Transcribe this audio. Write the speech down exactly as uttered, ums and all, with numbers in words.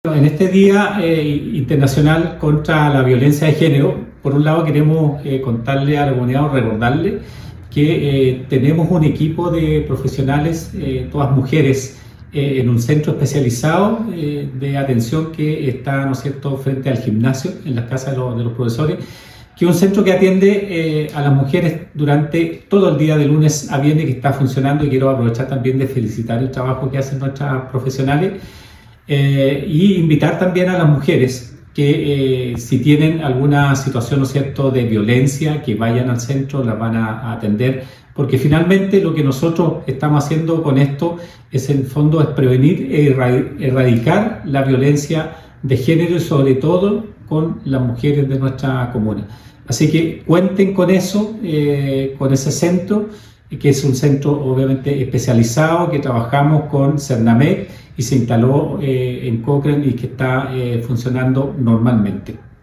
En este Día eh, Internacional contra la Violencia de Género, por un lado queremos eh, contarle a la comunidad o recordarle que eh, tenemos un equipo de profesionales, eh, todas mujeres, eh, en un centro especializado eh, de atención que está, ¿no es cierto?, frente al gimnasio, en las casas de los, de los profesores, que es un centro que atiende eh, a las mujeres durante todo el día, de lunes a viernes, que está funcionando, y quiero aprovechar también de felicitar el trabajo que hacen nuestras profesionales. Eh, y invitar también a las mujeres que eh, si tienen alguna situación, ¿no es cierto?, de violencia, que vayan al centro, las van a, a atender, porque finalmente lo que nosotros estamos haciendo con esto es, en el fondo, es prevenir e erradicar la violencia de género, y sobre todo con las mujeres de nuestra comuna. Así que cuenten con eso, eh, con ese centro, que es un centro obviamente especializado, que trabajamos con Cernamec y se instaló eh, en Cochrane y que está eh, funcionando normalmente.